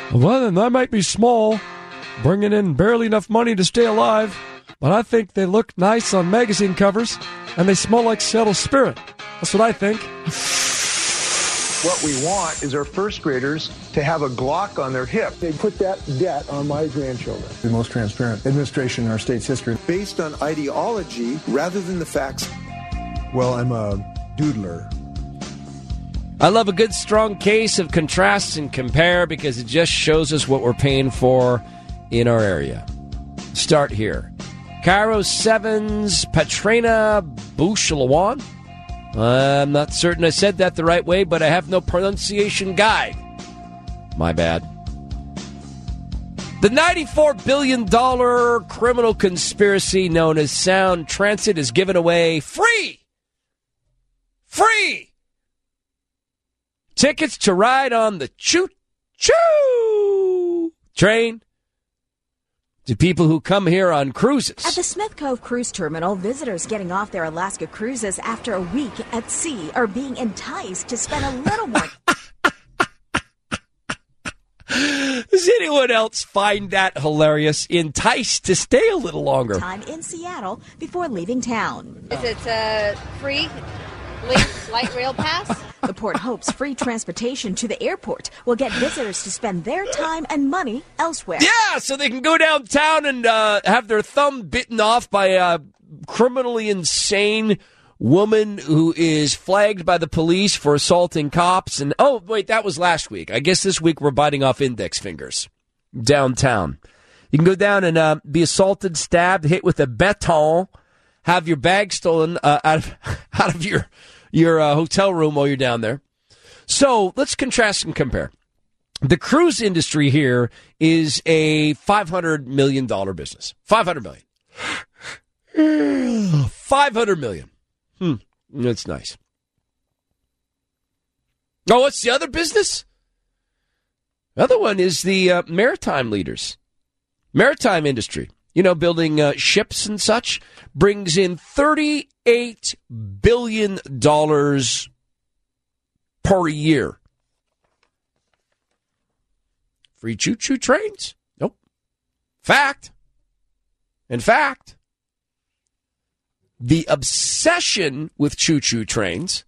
Well, then that might be small, bringing in barely enough money to stay alive, but I think they look nice on magazine covers, and they smell like Seattle Spirit. That's what I think. What we want is our first graders to have a Glock on their hip. They put that debt on my grandchildren. The most transparent administration in our state's history. Based on ideology rather than the facts. Well, I'm a doodler. I love a good, strong case of contrast and compare because it just shows us what we're paying for in our area. Start here. Cairo 7's Patrina Bouchelawan. I'm not certain I said that the right way, but I have no pronunciation guide. My bad. The $94 billion criminal conspiracy known as Sound Transit is given away free tickets to ride on the choo-choo train to people who come here on cruises. At the Smith Cove Cruise Terminal, visitors getting off their Alaska cruises after a week at sea are being enticed to spend a little more. Does anyone else find that hilarious? Enticed to stay a little longer. Time in Seattle before leaving town. Is it free light rail pass? The port hopes free transportation to the airport will get visitors to spend their time and money elsewhere. Yeah, so they can go downtown and have their thumb bitten off by a criminally insane woman who is flagged by the police for assaulting cops. And oh, wait, that was last week. I guess this week we're biting off index fingers downtown. You can go down and be assaulted, stabbed, hit with a baton, have your bag stolen out of your hotel room while you're down there. So let's contrast and compare. The cruise industry here is a $500 million business. $500 million. $500 million. That's nice. Oh, what's the other business? The other one is the maritime leaders. Maritime industry. You know, building ships and such, brings in $38 billion per year. Free choo-choo trains? Nope. In fact, the obsession with choo-choo trains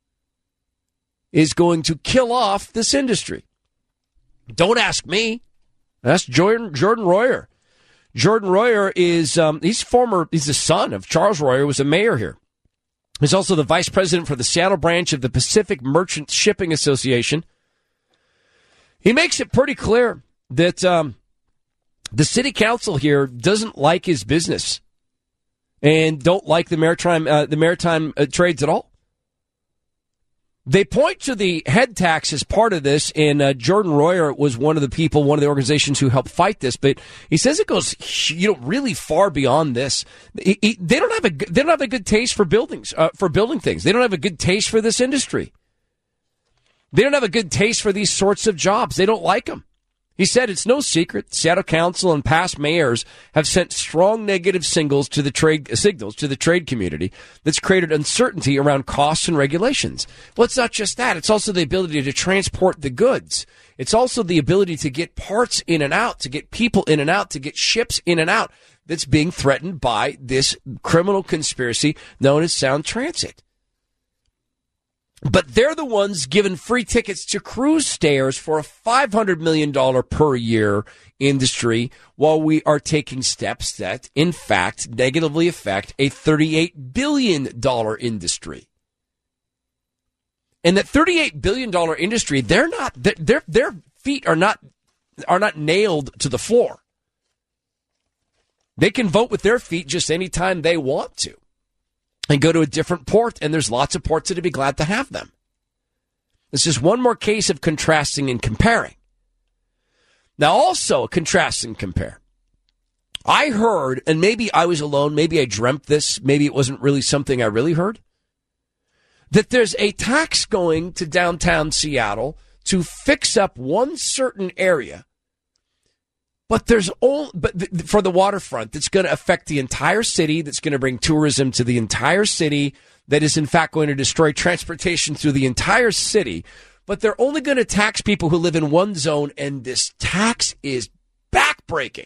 is going to kill off this industry. Don't ask me. Ask Jordan Royer. Jordan Royer is, he's the son of Charles Royer, was a mayor here. He's also the vice president for the Seattle branch of the Pacific Merchant Shipping Association. He makes it pretty clear that the city council here doesn't like his business and don't like the maritime trades at all. They point to the head tax as part of this, and Jordan Royer was one of the organizations who helped fight this. But he says it goes, really far beyond this. They don't have a good taste for building things. They don't have a good taste for this industry. They don't have a good taste for these sorts of jobs. They don't like them. He said it's no secret Seattle Council and past mayors have sent strong negative signals to the trade community that's created uncertainty around costs and regulations. Well, it's not just that. It's also the ability to transport the goods. It's also the ability to get parts in and out, to get people in and out, to get ships in and out that's being threatened by this criminal conspiracy known as Sound Transit. But they're the ones given free tickets to cruise stayers for a $500 million per year industry, while we are taking steps that, in fact, negatively affect a $38 billion industry. And that $38 billion industry, their feet are not nailed to the floor. They can vote with their feet just any time they want to and go to a different port, and there's lots of ports that'd be glad to have them. This is one more case of contrasting and comparing. Now, also contrast and compare. I heard, and maybe I was alone, maybe I dreamt this, maybe it wasn't really something I really heard, that there's a tax going to downtown Seattle to fix up one certain area, but for the waterfront, that's going to affect the entire city, that's going to bring tourism to the entire city, that is in fact going to destroy transportation through the entire city but they're only going to tax people who live in one zone, and this tax is backbreaking.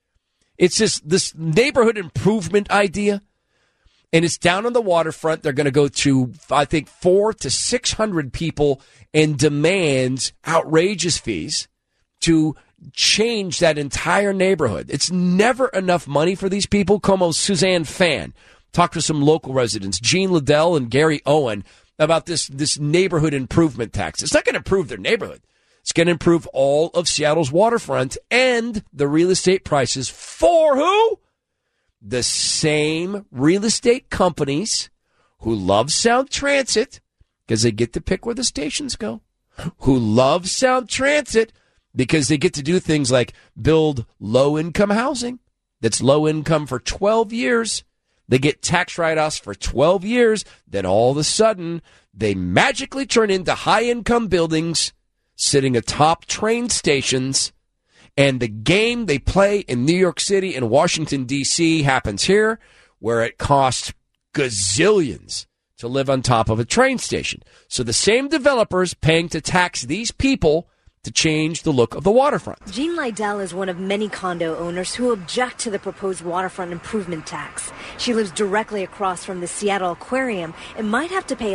It's this neighborhood improvement idea, and it's down on the waterfront. They're going to go to, I think, 400 to 600 people and demand outrageous fees to change that entire neighborhood. It's never enough money for these people. Como's Suzanne Fan talked to some local residents, Gene Liddell and Gary Owen, about this neighborhood improvement tax. It's not going to improve their neighborhood. It's going to improve all of Seattle's waterfront and the real estate prices for who? The same real estate companies who love Sound Transit because they get to pick where the stations go, who love Sound Transit because they get to do things like build low-income housing that's low income for 12 years. They get tax write-offs for 12 years. Then all of a sudden, they magically turn into high-income buildings sitting atop train stations. And the game they play in New York City and Washington, D.C. happens here, where it costs gazillions to live on top of a train station. So the same developers paying to tax these people to change the look of the waterfront. Jean Liddell is one of many condo owners who object to the proposed waterfront improvement tax. She lives directly across from the Seattle Aquarium and might have to pay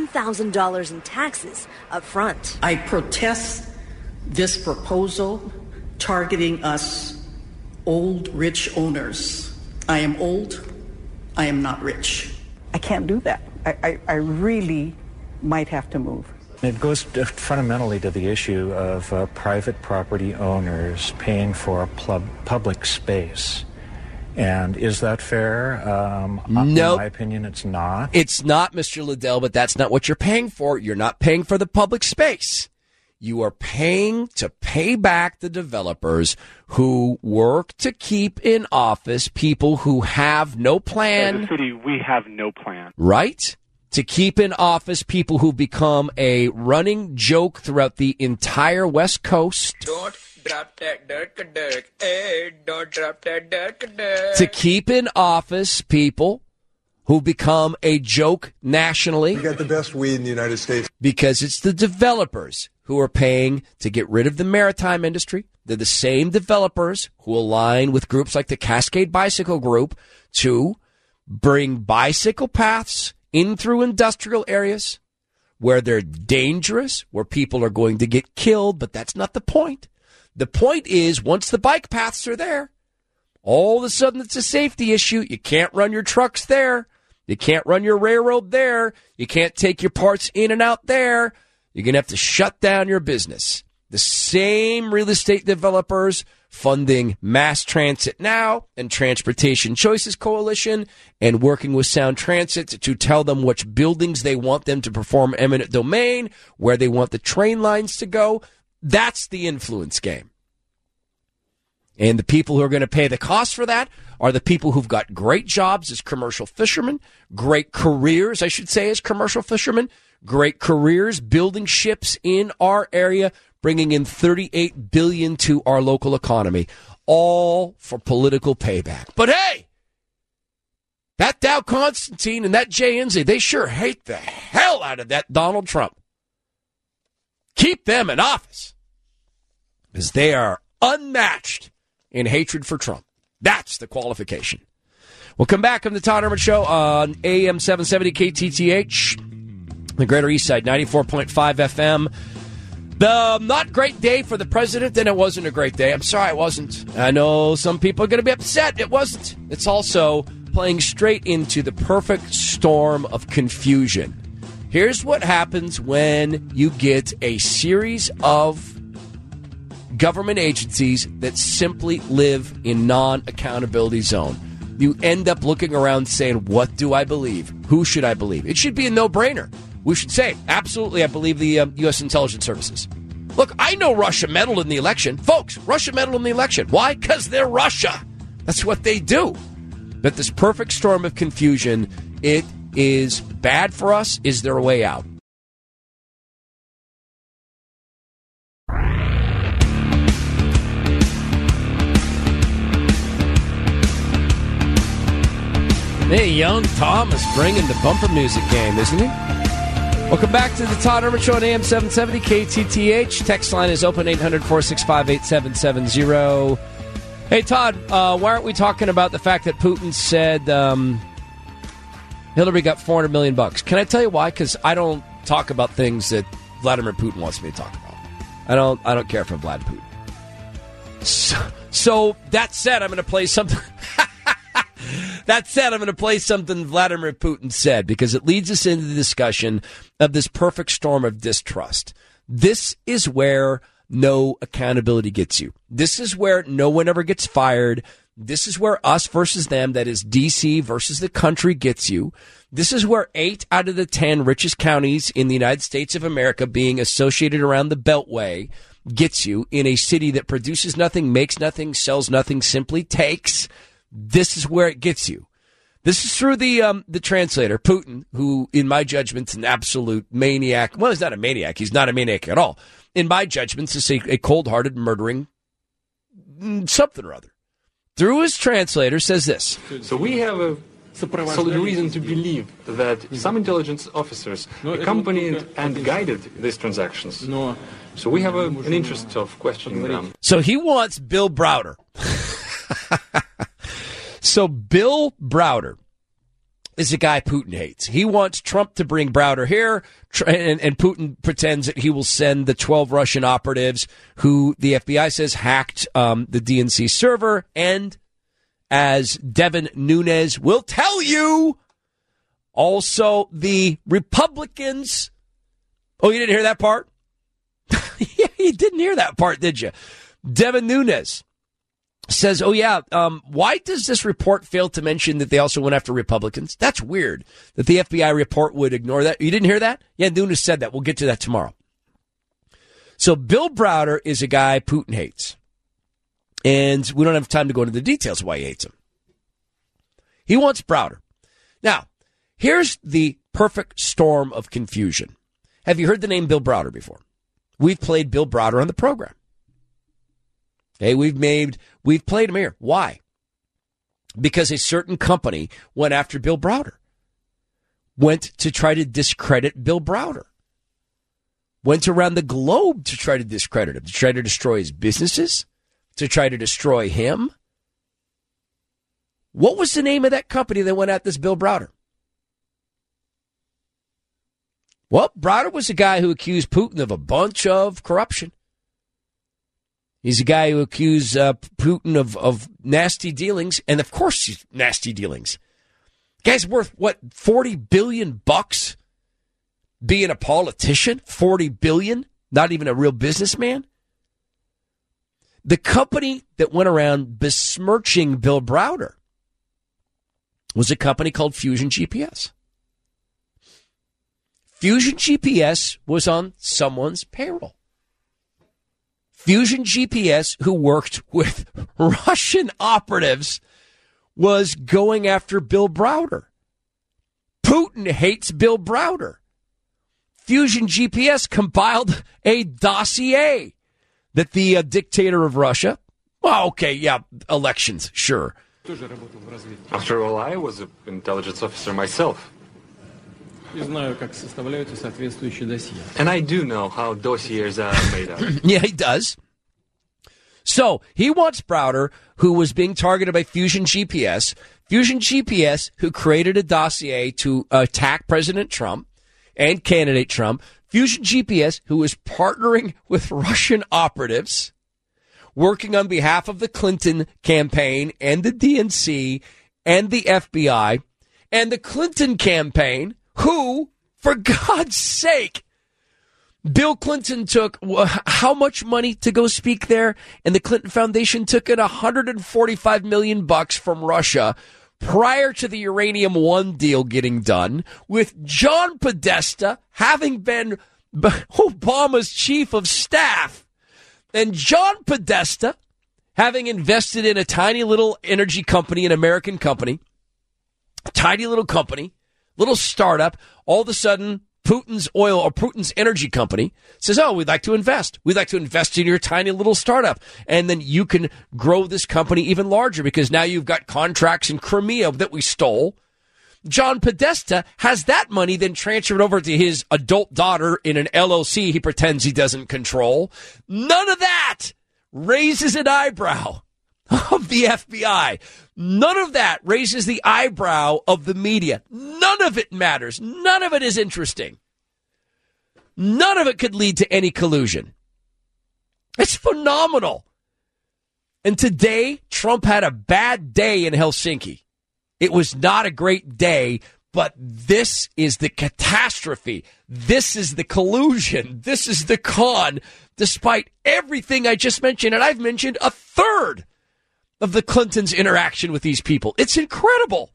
$11,000 in taxes up front. I protest this proposal targeting us old, rich owners. I am old. I am not rich. I can't do that. I really might have to move. It goes fundamentally to the issue of private property owners paying for a public space. And is that fair? Nope. In my opinion, it's not. It's not, Mr. Liddell, but that's not what you're paying for. You're not paying for the public space. You are paying to pay back the developers who work to keep in office people who have no plan. As a city, we have no plan. Right? To keep in office people who become a running joke throughout the entire West Coast. Don't drop that dirk. Hey, don't drop that dirk. To keep in office people who become a joke nationally. We got the best weed in the United States. Because it's the developers who are paying to get rid of the maritime industry. They're the same developers who align with groups like the Cascade Bicycle Group to bring bicycle paths in through industrial areas where they're dangerous, where people are going to get killed, but that's not the point. The point is, once the bike paths are there, all of a sudden it's a safety issue. You can't run your trucks there. You can't run your railroad there. You can't take your parts in and out there. You're going to have to shut down your business. The same real estate developers funding Mass Transit Now and Transportation Choices Coalition and working with Sound Transit to tell them which buildings they want them to perform eminent domain, where they want the train lines to go. That's the influence game. And the people who are going to pay the cost for that are the people who've got great jobs as commercial fishermen, great careers, I should say, as commercial fishermen, great careers building ships in our area, bringing in $38 billion to our local economy, all for political payback. But hey, that Dow Constantine and that Jay Inslee, they sure hate the hell out of that Donald Trump. Keep them in office, because they are unmatched in hatred for Trump. That's the qualification. We'll come back on the Todd Herman Show on AM 770 KTTH, the Greater East Side, 94.5 FM. The not great day for the president, then it wasn't a great day. I'm sorry, it wasn't. I know some people are going to be upset. It wasn't. It's also playing straight into the perfect storm of confusion. Here's what happens when you get a series of government agencies that simply live in non-accountability zone. You end up looking around saying, what do I believe? Who should I believe? It should be a no-brainer. We should say, absolutely, I believe the U.S. intelligence services. Look, I know Russia meddled in the election. Folks, Russia meddled in the election. Why? Because they're Russia. That's what they do. But this perfect storm of confusion, it is bad for us. Is there a way out? Hey, young Tom is bringing the bumper music game, isn't he? Welcome back to the Todd Herman Show on AM 770 KTTH. Text line is open 800-465-8770. Hey, Todd, why aren't we talking about the fact that Putin said Hillary got $400 million? Can I tell you why? Because I don't talk about things that Vladimir Putin wants me to talk about. I don't care for Vlad Putin. So that said, I'm going to play something. That said, I'm going to play something Vladimir Putin said because it leads us into the discussion of this perfect storm of distrust. This is where no accountability gets you. This is where no one ever gets fired. This is where us versus them, that is D.C. versus the country, gets you. This is where 8 out of the 10 richest counties in the United States of America being associated around the Beltway gets you in a city that produces nothing, makes nothing, sells nothing, simply takes. This is where it gets you. This is through the translator, Putin, who, in my judgment, is an absolute maniac. Well, he's not a maniac. He's not a maniac at all. In my judgment, it's a cold-hearted, murdering something or other. Through his translator, says this. So we have a solid reason to believe that some intelligence officers accompanied and guided these transactions. So we have an interest of questioning them. So he wants Bill Browder. So Bill Browder is a guy Putin hates. He wants Trump to bring Browder here, and Putin pretends that he will send the 12 Russian operatives who the FBI says hacked the DNC server, and as Devin Nunes will tell you, also the Republicans. Oh, you didn't hear that part? Yeah, you didn't hear that part, did you? Devin Nunes says, why does this report fail to mention that they also went after Republicans? That's weird that the FBI report would ignore that. You didn't hear that? Yeah, Nunes said that. We'll get to that tomorrow. So Bill Browder is a guy Putin hates. And we don't have time to go into the details of why he hates him. He wants Browder. Now, here's the perfect storm of confusion. Have you heard the name Bill Browder before? We've played Bill Browder on the program. Okay, we've played him here. Why? Because a certain company went after Bill Browder. Went to try to discredit Bill Browder. Went around the globe to try to discredit him, to try to destroy his businesses, to try to destroy him. What was the name of that company that went at this Bill Browder? Well, Browder was a guy who accused Putin of a bunch of corruption. He's a guy who accused Putin of nasty dealings, and of course he's nasty dealings. Guy's worth, $40 billion being a politician? $40 billion? Not even a real businessman? The company that went around besmirching Bill Browder was a company called Fusion GPS. Fusion GPS was on someone's payroll. Fusion GPS, who worked with Russian operatives, was going after Bill Browder. Putin hates Bill Browder. Fusion GPS compiled a dossier that the dictator of Russia, elections, sure. After all, I was an intelligence officer myself. And I do know how dossiers are made up. Yeah, he does. So he wants Browder, who was being targeted by Fusion GPS, who created a dossier to attack President Trump and candidate Trump, Fusion GPS, who was partnering with Russian operatives, working on behalf of the Clinton campaign and the DNC and the FBI, and the Clinton campaign, who, for God's sake, Bill Clinton took how much money to go speak there? And the Clinton Foundation took in $145 million from Russia prior to the Uranium One deal getting done, with John Podesta having been Obama's chief of staff. And John Podesta having invested in a tiny little energy company, an American company, tiny little company, little startup. All of a sudden, Putin's oil or Putin's energy company says, we'd like to invest. We'd like to invest in your tiny little startup. And then you can grow this company even larger because now you've got contracts in Crimea that we stole. John Podesta has that money then transferred over to his adult daughter in an LLC he pretends he doesn't control. None of that raises an eyebrow of the FBI. None of that raises the eyebrow of the media. None of it matters. None of it is interesting. None of it could lead to any collusion. It's phenomenal. And today, Trump had a bad day in Helsinki. It was not a great day, but this is the catastrophe. This is the collusion. This is the con, despite everything I just mentioned. And I've mentioned a third of the Clintons' interaction with these people. It's incredible.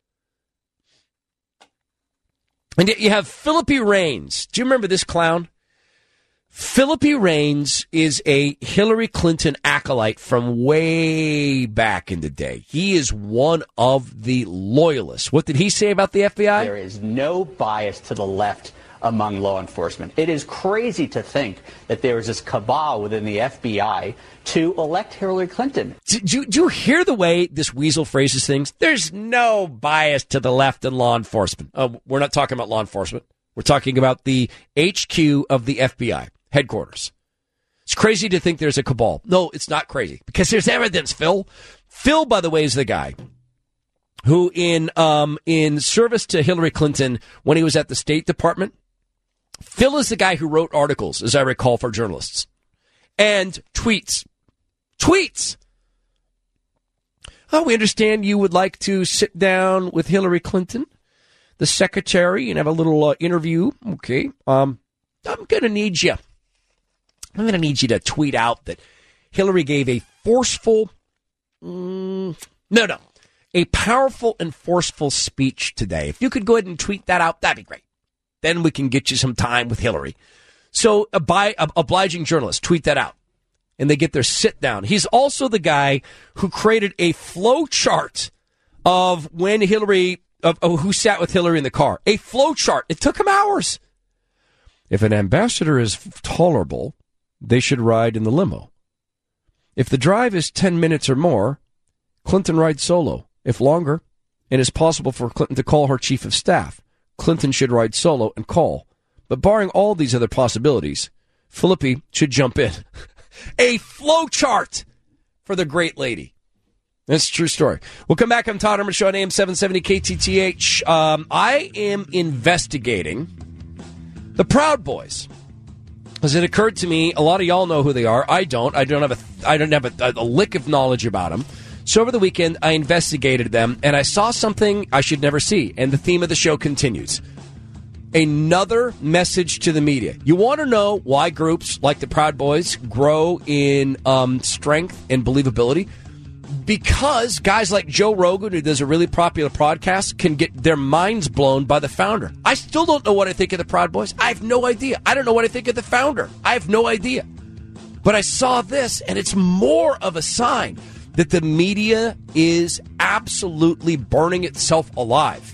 And yet you have Philippi Reigns. Do you remember this clown? Philippi Reigns is a Hillary Clinton acolyte from way back in the day. He is one of the loyalists. What did he say about the FBI? There is no bias to the left among law enforcement. It is crazy to think that there is this cabal within the FBI to elect Hillary Clinton. Do you hear the way this weasel phrases things? There's no bias to the left in law enforcement. We're not talking about law enforcement. We're talking about the HQ of the FBI. Headquarters. It's crazy to think there's a cabal. No, it's not crazy because there's evidence, Phil. Phil, by the way, is the guy who in service to Hillary Clinton when he was at the State Department, Phil is the guy who wrote articles, as I recall, for journalists and tweets. Oh, we understand you would like to sit down with Hillary Clinton, the secretary, and have a little interview. Okay. I'm going to need you. I'm going to need you to tweet out that Hillary gave a forceful, a powerful and forceful speech today. If you could go ahead and tweet that out, that'd be great. Then we can get you some time with Hillary. So obliging journalists, tweet that out. And they get their sit down. He's also the guy who created a flow chart of when Hillary, of who sat with Hillary in the car. A flow chart. It took him hours. If an ambassador is tolerable, they should ride in the limo. If the drive is 10 minutes or more, Clinton rides solo. If longer, and it's possible for Clinton to call her chief of staff, Clinton should ride solo and call. But barring all these other possibilities, Philippi should jump in. A flow chart for the great lady. That's a true story. We'll come back on Todd Herman Show on AM 770 KTTH. I am investigating the Proud Boys. As it occurred to me, a lot of y'all know who they are. I don't. I don't have a lick of knowledge about them. So over the weekend, I investigated them, and I saw something I should never see. And the theme of the show continues. Another message to the media. You want to know why groups like the Proud Boys grow in strength and believability? Because guys like Joe Rogan, who does a really popular podcast, can get their minds blown by the founder. I still don't know what I think of the Proud Boys. I have no idea. I don't know what I think of the founder. I have no idea. But I saw this, and it's more of a sign that the media is absolutely burning itself alive.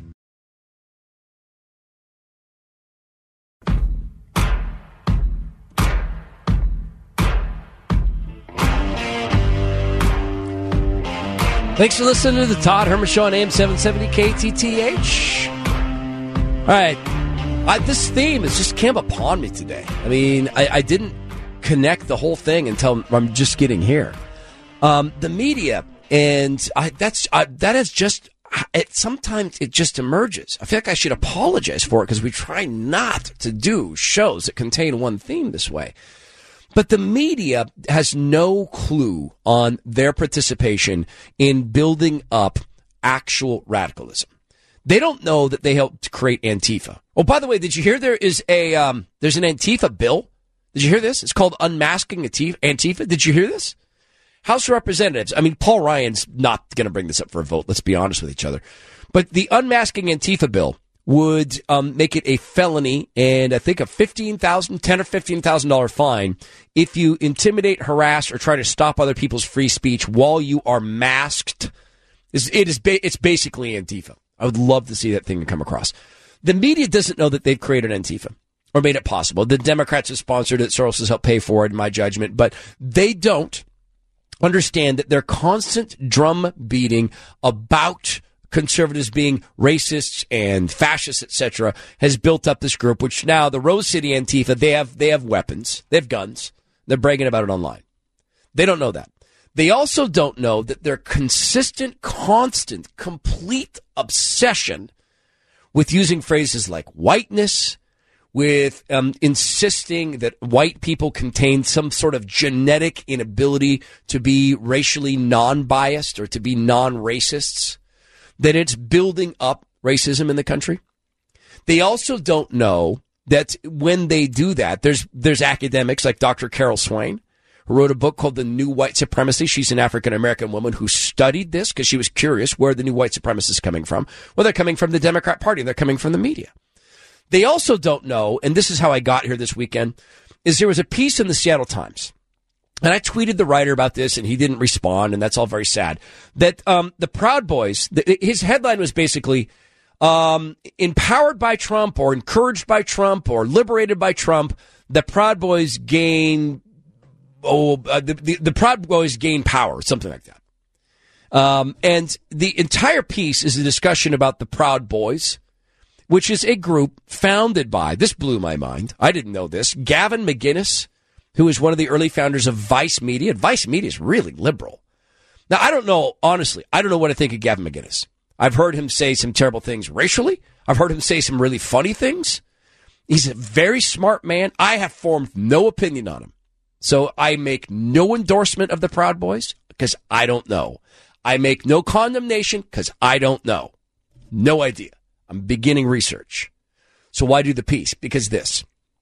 Thanks for listening to the Todd Herman Show on AM 770 KTTH. All right. This theme has just came upon me today. I mean, I didn't connect the whole thing until I'm just getting here. The media, and that is just, sometimes it just emerges. I feel like I should apologize for it because we try not to do shows that contain one theme this way. But the media has no clue on their participation in building up actual radicalism. They don't know that they helped create Antifa. Oh, by the way, did you hear there's an Antifa bill? Did you hear this? It's called Unmasking Antifa. Did you hear this? House of Representatives. I mean, Paul Ryan's not going to bring this up for a vote. Let's be honest with each other. But the Unmasking Antifa bill would make it a felony and I think a $10,000 or $15,000 fine if you intimidate, harass, or try to stop other people's free speech while you are masked. It's basically Antifa. I would love to see that thing come across. The media doesn't know that they've created Antifa or made it possible. The Democrats have sponsored it. Soros has helped pay for it, in my judgment. But they don't understand that their constant drum beating about conservatives being racists and fascists, etc., has built up this group, which now the Rose City Antifa, they have weapons, they have guns, they're bragging about it online. They don't know that. They also don't know that their consistent, constant, complete obsession with using phrases like whiteness, with insisting that white people contain some sort of genetic inability to be racially non-biased or to be non-racists, that it's building up racism in the country. They also don't know that when they do that, there's academics like Dr. Carol Swain, who wrote a book called The New White Supremacy. She's an African-American woman who studied this because she was curious where the new white supremacists are coming from. Well, they're coming from the Democrat Party. They're coming from the media. They also don't know, and this is how I got here this weekend, is there was a piece in the Seattle Times, and I tweeted the writer about this, and he didn't respond, and that's all very sad, that the Proud Boys, his headline was basically, empowered by Trump or encouraged by Trump or liberated by Trump, the Proud Boys gain, the Proud Boys gain power, something like that. And the entire piece is a discussion about the Proud Boys, which is a group founded by, this blew my mind, I didn't know this, Gavin McInnes, who is one of the early founders of Vice Media. Vice Media is really liberal. Now, I don't know, honestly, I don't know what to think of Gavin McInnes. I've heard him say some terrible things racially. I've heard him say some really funny things. He's a very smart man. I have formed no opinion on him. So I make no endorsement of the Proud Boys because I don't know. I make no condemnation because I don't know. No idea. I'm beginning research. So why do the piece? Because this.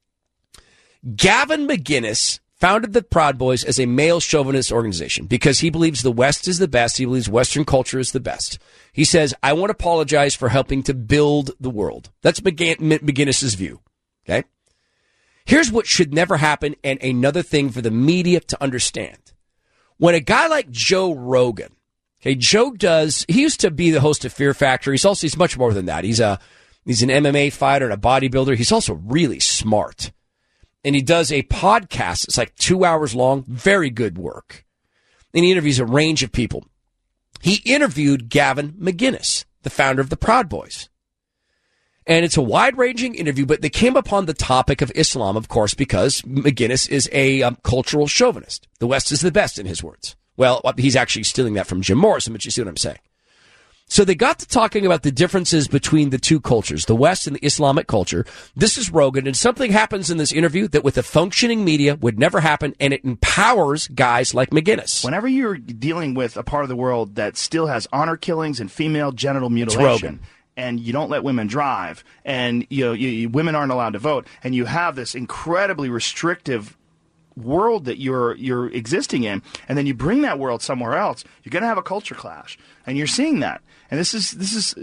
Gavin McInnes founded the Proud Boys as a male chauvinist organization because he believes the West is the best. He believes Western culture is the best. He says, I want to apologize for helping to build the world. That's McInnes's view. Okay? Here's what should never happen, and another thing for the media to understand. When a guy like Joe Rogan, okay, he used to be the host of Fear Factor. He's much more than that. He's an MMA fighter and a bodybuilder. He's also really smart. And he does a podcast. It's like 2 hours long. Very good work. And he interviews a range of people. He interviewed Gavin McInnes, the founder of the Proud Boys. And it's a wide-ranging interview, but they came upon the topic of Islam, of course, because McInnes is a cultural chauvinist. The West is the best, in his words. Well, he's actually stealing that from Jim Morrison, but you see what I'm saying. So they got to talking about the differences between the two cultures, the West and the Islamic culture. This is Rogan, and something happens in this interview that with a functioning media would never happen, and it empowers guys like McInnes. Whenever you're dealing with a part of the world that still has honor killings and female genital mutilation, and you don't let women drive, and women aren't allowed to vote, and you have this incredibly restrictive world that you're existing in, and then you bring that world somewhere else, you're going to have a culture clash, and you're seeing that. And this is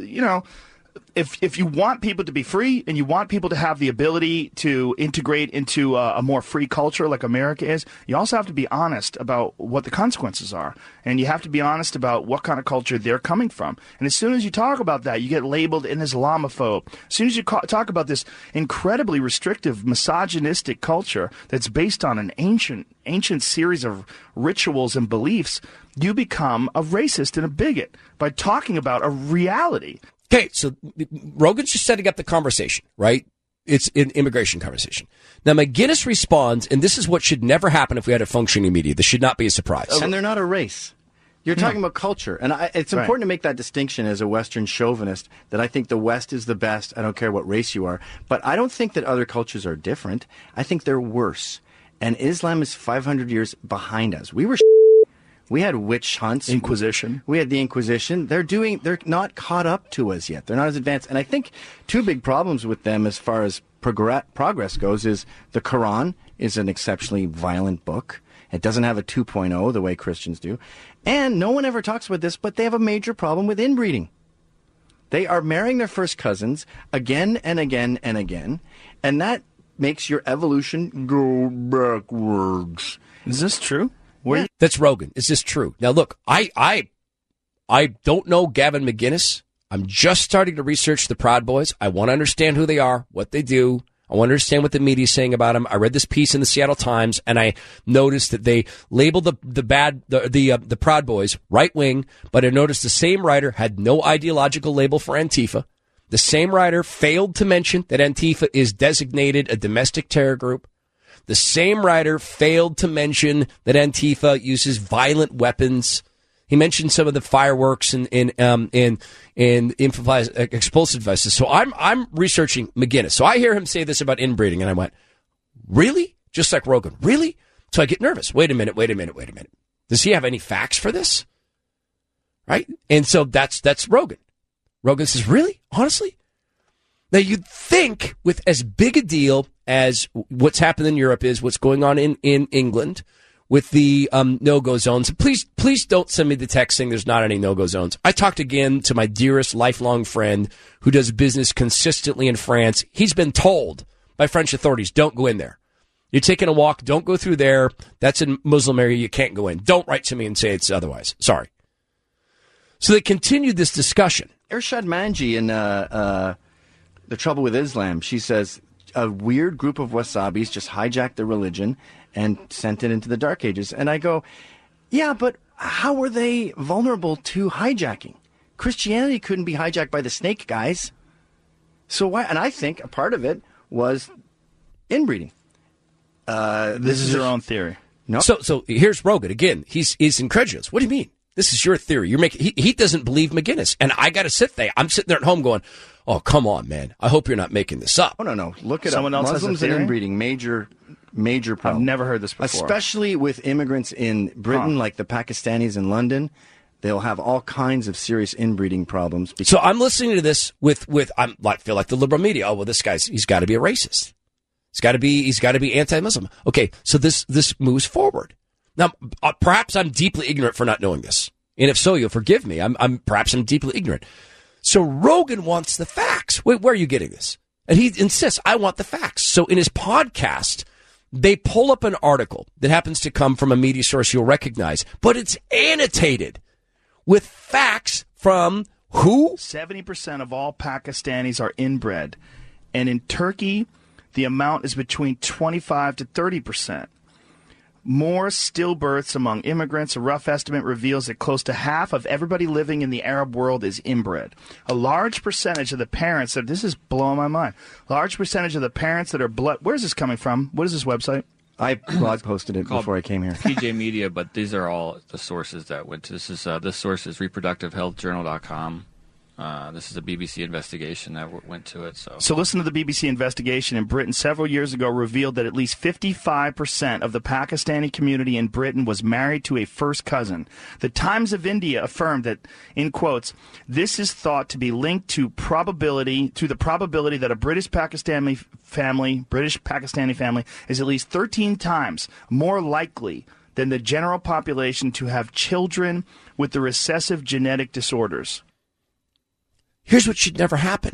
if you want people to be free and you want people to have the ability to integrate into a more free culture like America is, you also have to be honest about what the consequences are. And you have to be honest about what kind of culture they're coming from. And as soon as you talk about that, you get labeled an Islamophobe. As soon as you talk about this incredibly restrictive, misogynistic culture that's based on an ancient series of rituals and beliefs, you become a racist and a bigot by talking about a reality. Okay, so Rogan's just setting up the conversation, right? It's an immigration conversation. Now, McInnes responds, and this is what should never happen if we had a functioning media. This should not be a surprise. And they're not a race. You're talking about culture. And it's important to make that distinction as a Western chauvinist, that I think the West is the best. I don't care what race you are. But I don't think that other cultures are different. I think they're worse. And Islam is 500 years behind us. We had witch hunts. Inquisition. We had the Inquisition. They're not caught up to us yet. They're not as advanced. And I think two big problems with them as far as progress goes is the Quran is an exceptionally violent book. It doesn't have a 2.0 the way Christians do. And no one ever talks about this, but they have a major problem with inbreeding. They are marrying their first cousins again and again and again. And that makes your evolution go backwards. Is this true? Yeah. That's Rogan. Is this true? Now, look, I don't know Gavin McInnes. I'm just starting to research the Proud Boys. I want to understand who they are, what they do. I want to understand what the media is saying about him. I read this piece in the Seattle Times, and I noticed that they labeled the Proud Boys right wing, but I noticed the same writer had no ideological label for Antifa. The same writer failed to mention that Antifa is designated a domestic terror group. The same writer failed to mention that Antifa uses violent weapons. He mentioned some of the fireworks and explosive devices. So I'm researching McGinnis. So I hear him say this about inbreeding, and I went, really? Just like Rogan, really? So I get nervous. Wait a minute. Does he have any facts for this? Right? And so that's Rogan. Rogan says, really? Honestly? Now, you'd think with as big a deal as what's happened in Europe is what's going on in England with the no-go zones. Please don't send me the text saying there's not any no-go zones. I talked again to my dearest lifelong friend who does business consistently in France. He's been told by French authorities, don't go in there. You're taking a walk, don't go through there. That's a Muslim area, you can't go in. Don't write to me and say it's otherwise. Sorry. So they continued this discussion. Irshad Manji in The Trouble with Islam, she says a weird group of wasabis just hijacked the religion and sent it into the Dark Ages. And I go, yeah, but how were they vulnerable to hijacking? Christianity couldn't be hijacked by the snake guys. So why? And I think a part of it was inbreeding. This is your own theory. No. So here's Rogan again. He's incredulous. What do you mean? This is your theory. You're making. He doesn't believe McGinnis, and I got to sit there. I'm sitting there at home going, "Oh, come on, man! I hope you're not making this up." Oh no! Look at someone else. Muslims and inbreeding, major problem. I've never heard this before. Especially with immigrants in Britain, like the Pakistanis in London, they'll have all kinds of serious inbreeding problems. So I'm listening to this with I feel like the liberal media. Oh well, this guy's he's got to be a racist. He's got to be anti-Muslim. Okay, so this moves forward. Now, perhaps I'm deeply ignorant for not knowing this. And if so, you'll forgive me. Perhaps I'm deeply ignorant. So Rogan wants the facts. Wait, where are you getting this? And he insists, I want the facts. So in his podcast, they pull up an article that happens to come from a media source you'll recognize, but it's annotated with facts from who? 70% of all Pakistanis are inbred. And in Turkey, the amount is between 25 to 30%. More stillbirths among immigrants. A rough estimate reveals that close to half of everybody living in the Arab world is inbred. A large percentage of the parents that this is blowing my mind. Large percentage of the parents that are blood. Where's this coming from? What is this website? I blog posted it before I came here. PJ Media, but these are all the sources that went to this. This source is reproductivehealthjournal.com. This is a BBC investigation that went to it. So listen to the BBC investigation in Britain several years ago revealed that at least 55% of the Pakistani community in Britain was married to a first cousin. The Times of India affirmed that, in quotes, this is thought to be linked to the probability that a British Pakistani family is at least 13 times more likely than the general population to have children with the recessive genetic disorders. Here's what should never happen.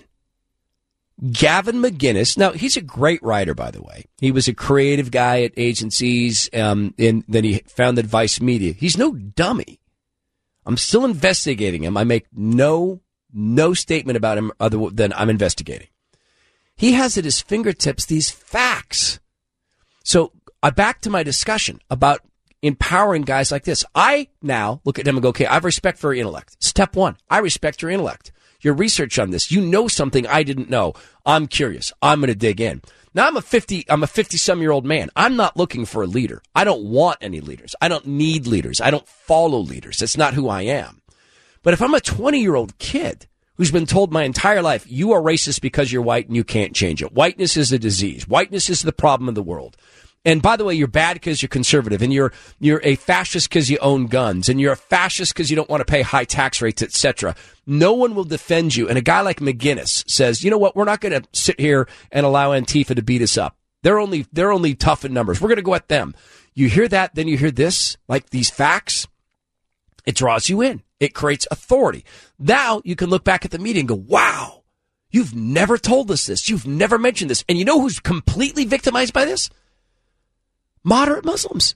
Gavin McGinnis, now he's a great writer, by the way. He was a creative guy at agencies, and then he founded Vice Media. He's no dummy. I'm still investigating him. I make no statement about him other than I'm investigating. He has at his fingertips these facts. So back to my discussion about empowering guys like this. I now look at him and go, okay, I have respect for your intellect. Step one, I respect your intellect. Your research on this. You know something I didn't know. I'm curious. I'm going to dig in. Now I'm a 50-some-year-old man. I'm not looking for a leader. I don't want any leaders. I don't need leaders. I don't follow leaders. That's not who I am. But if I'm a 20-year-old kid who's been told my entire life, you are racist because you're white and you can't change it. Whiteness is a disease. Whiteness is the problem of the world. And by the way, you're bad because you're conservative, and you're a fascist because you own guns, and you're a fascist because you don't want to pay high tax rates, etc. No one will defend you. And a guy like McGinnis says, you know what? We're not going to sit here and allow Antifa to beat us up. They're only tough in numbers. We're going to go at them. You hear that, then you hear this, like these facts. It draws you in. It creates authority. Now you can look back at the meeting and go, wow, you've never told us this. You've never mentioned this. And you know who's completely victimized by this? Moderate Muslims.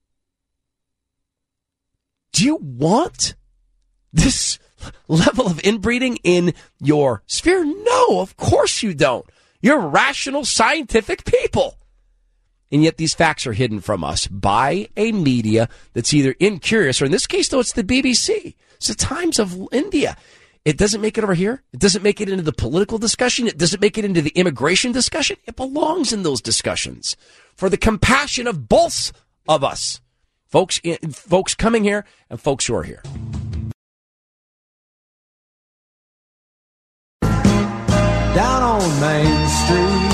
Do you want this level of inbreeding in your sphere? No, of course you don't. You're rational, scientific people. And yet these facts are hidden from us by a media that's either incurious, or in this case, though, it's the BBC. It's the Times of India. It doesn't make it over here. It doesn't make it into the political discussion. It doesn't make it into the immigration discussion. It belongs in those discussions for the compassion of both of us, folks coming here and folks who are here. Down on Main Street,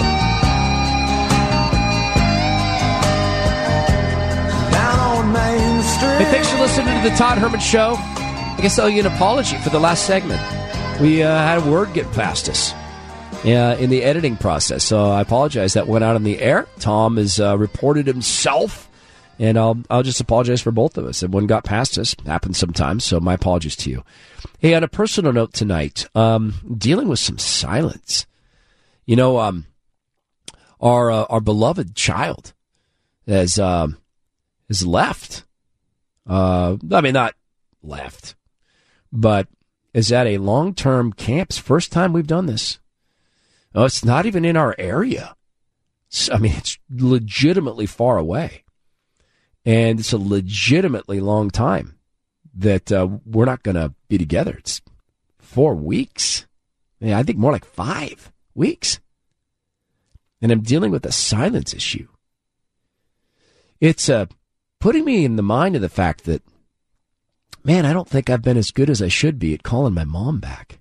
down on Main Street. Hey, thanks for listening to the Todd Herman Show. I guess I'll owe you an apology for the last segment. We had a word get past us in the editing process, so I apologize. That went out on the air. Tom has reported himself, and I'll just apologize for both of us. That one got past us. Happens sometimes, so my apologies to you. Hey, on a personal note tonight, dealing with some silence. You know, our beloved child has left. I mean, not left, but is at a long-term camp. It's the first time we've done this. Oh, it's not even in our area. I mean, it's legitimately far away. And it's a legitimately long time that we're not going to be together. It's 4 weeks. I think more like 5 weeks. And I'm dealing with a silence issue. It's putting me in the mind of the fact that, man, I don't think I've been as good as I should be at calling my mom back.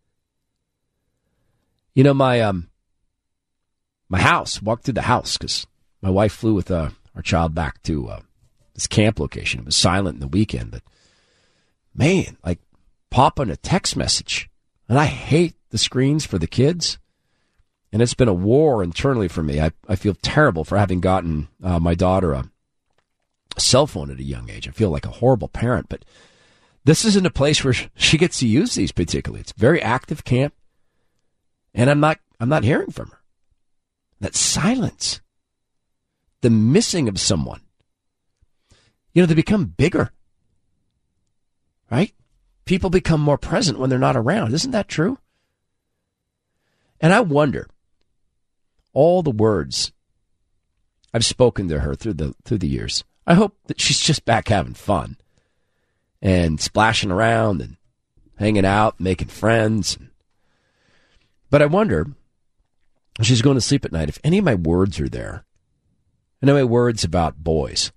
You know, my house, walked through the house because my wife flew with our child back to this camp location. It was silent in the weekend, but man, like popping a text message. And I hate the screens for the kids. And it's been a war internally for me. I feel terrible for having gotten my daughter a cell phone at a young age. I feel like a horrible parent, but this isn't a place where she gets to use these particularly. It's a very active camp. And I'm not hearing from her. That silence, the missing of someone. You know, they become bigger, right? People become more present when they're not around. Isn't that true? And I wonder, all the words I've spoken to her through the years, I hope that she's just back having fun and splashing around and hanging out, making friends. But I wonder, when she's going to sleep at night, if any of my words are there. Any of my words about boys.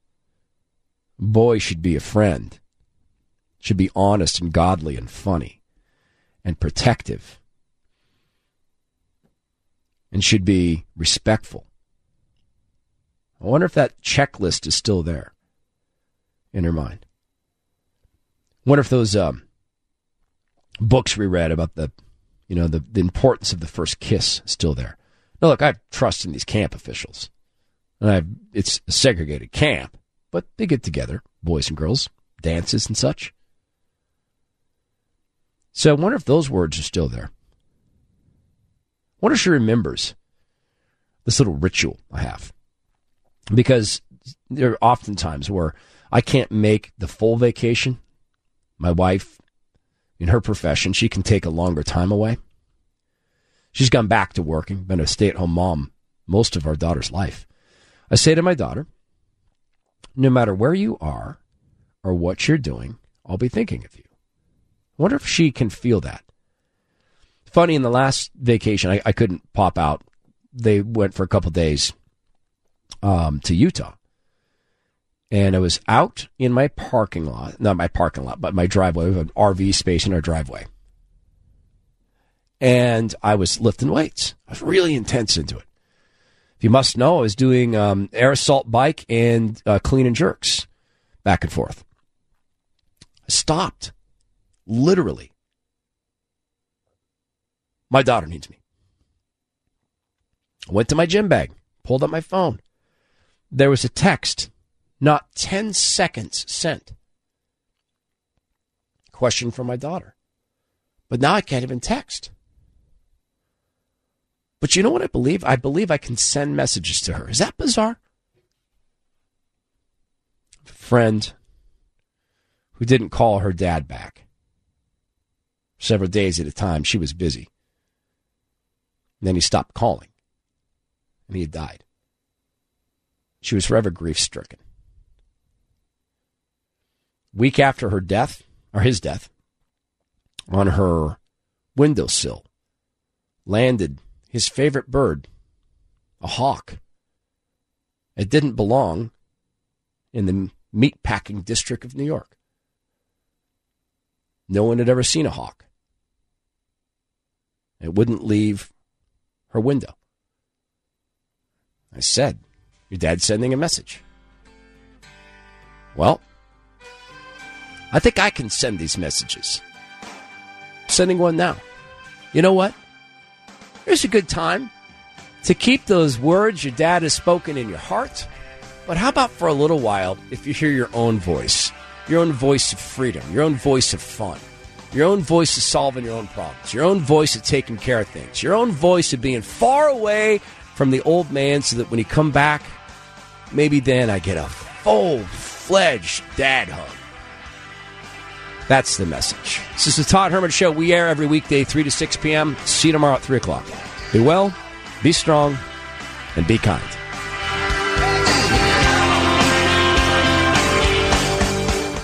Boys should be a friend. Should be honest and godly and funny and protective. And should be respectful. I wonder if that checklist is still there in her mind. I wonder if those books we read about the importance of the first kiss is still there. Now, look, I have trust in these camp officials. And it's a segregated camp, but they get together, boys and girls, dances and such. So I wonder if those words are still there. I wonder if she remembers this little ritual I have. Because there are often times where I can't make the full vacation. My wife, in her profession, she can take a longer time away. She's gone back to working, been a stay-at-home mom most of our daughter's life. I say to my daughter, no matter where you are or what you're doing, I'll be thinking of you. I wonder if she can feel that. Funny, in the last vacation, I couldn't pop out. They went for a couple days to Utah. And I was out in my parking lot, not my parking lot, but my driveway. We have an RV space in our driveway. And I was lifting weights. I was really intense into it. If you must know, I was doing air assault bike and clean and jerks back and forth. I stopped, literally. My daughter needs me. I went to my gym bag, pulled up my phone. There was a text, not 10 seconds sent. Question from my daughter. But now I can't even text. But you know what I believe? I believe I can send messages to her. Is that bizarre? A friend who didn't call her dad back. Several days at a time. She was busy. And then he stopped calling. And he had died. She was forever grief-stricken. Week after her death, or his death, on her windowsill landed his favorite bird, a hawk. It didn't belong in the meatpacking district of New York. No one had ever seen a hawk. It wouldn't leave her window. I said, your dad's sending a message. Well, I think I can send these messages. I'm sending one now. You know what? Here's a good time to keep those words your dad has spoken in your heart. But how about for a little while, if you hear your own voice of freedom, your own voice of fun, your own voice of solving your own problems, your own voice of taking care of things, your own voice of being far away from the old man so that when he come back, maybe then I get a full-fledged dad hug. That's the message. This is the Todd Herman Show. We air every weekday, 3 to 6 p.m. See you tomorrow at 3 o'clock. Be well, be strong, and be kind.